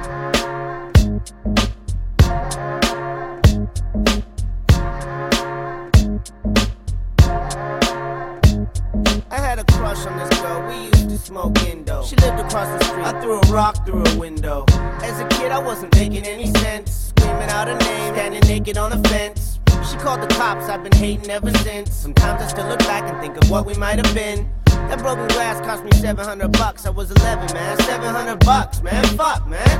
I had a crush on this girl, we used to smoke Indo. She lived across the street, I threw a rock through a window. As a kid I wasn't making any sense, screaming out her name, standing naked on a fence. She called the cops, I've been hating ever since. Sometimes I still look back and think of what we might have been. That broken glass cost me $700, I was 11, man. $700, man, fuck, man.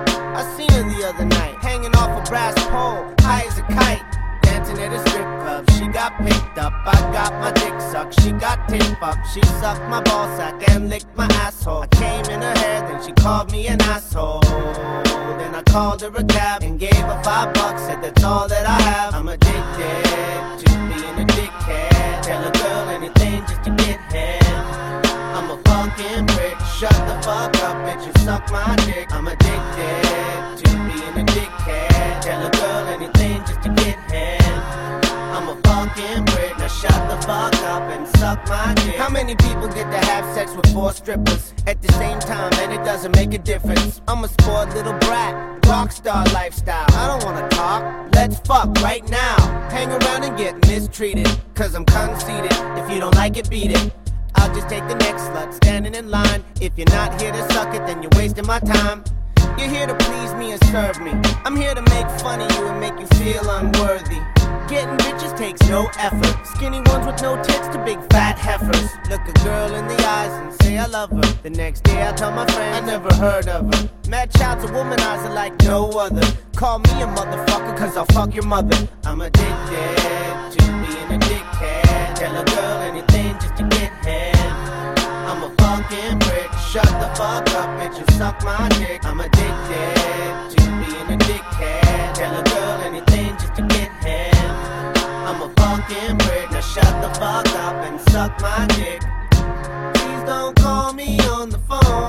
I seen her the other night, hanging off a brass pole, high as a kite, dancing at a strip club. She got picked up, I got my dick sucked. She got tit fucked, she sucked my ball sack and licked my asshole. I came in her hair, then she called me an asshole. Then I called her a cab and gave her $5, said that's all that I have. I'm addicted to being a dickhead. Tell a girl anything just to get head. I'm a fucking prick, shut the fuck up, bitch, and suck my dick. I'm addicted to being a dickhead. Tell a girl anything just to get head. I'm a fucking prick, now shut the fuck up and suck my dick. How many people get to have sex with 4 strippers at the same time, and it doesn't make a difference? I'm a spoiled little brat, rockstar lifestyle. I don't wanna talk, let's fuck right now. Hang around and get mistreated, cause I'm conceited. If you don't like it, beat it. I'll just take the next slut standing in line. If you're not here to suck it, then you're wasting my time. You're here to please me and serve me. I'm here to make fun of you and make you feel unworthy. Getting bitches takes no effort. Skinny ones with no tits to big fat heifers. Look a girl in the eyes and say I love her. The next day I tell my friends I never heard of her. Mad child's a womanizer like no other. Call me a motherfucker cause I'll fuck your mother. I'm addicted to being a dickhead. Tell a girl anything just to get head. I'm a fucking prick, shut the fuck up, bitch, and suck my dick. I'm addicted to being a dickhead. Tell a girl anything just to get head. I'm a fucking prick, now shut the fuck up and suck my dick. Please don't call me on the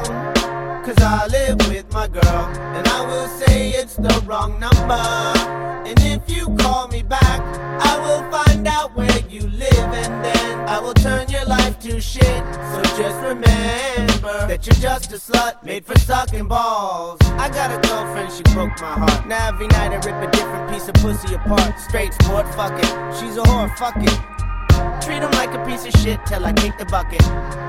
phone, cause I live with my girl, and I will say it's the wrong number. And if you call me back, I will find out where you live, and then I will turn your life to shit. So just remember that you're just a slut made for sucking balls. I got a girlfriend, she broke my heart. Now every night I rip a different piece of pussy apart. Straight sport, fuck it. She's a whore, fuck it. Treat him like a piece of shit till I kick the bucket.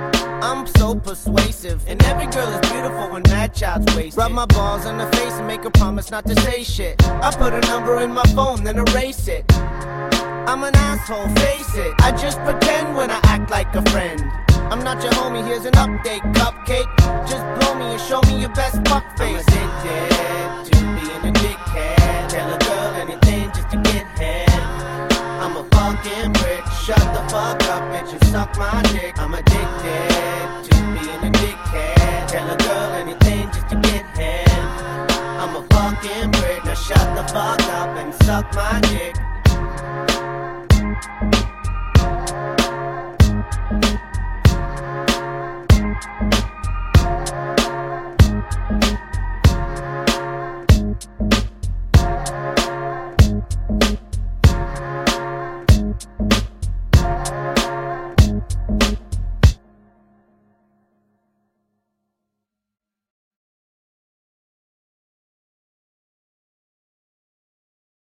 I'm so persuasive, and every girl is beautiful when Mad Child's wasted. Rub my balls on her face and make her promise not to say shit. I put her number in my phone, then erase it. I'm an asshole, face it. I just pretend when I act like a friend. I'm not your homie, here's an update, cupcake. Just blow me and show me your best fuck face. I'm addicted to being a dickhead. Tell a girl anything just to get head. I'm a fucking prick, shut the fuck up, bitch, and suck my dick. I'm addicted to being a dickhead. Tell a girl anything just to get head. I'm a fucking prick, now shut the fuck up and suck my dick.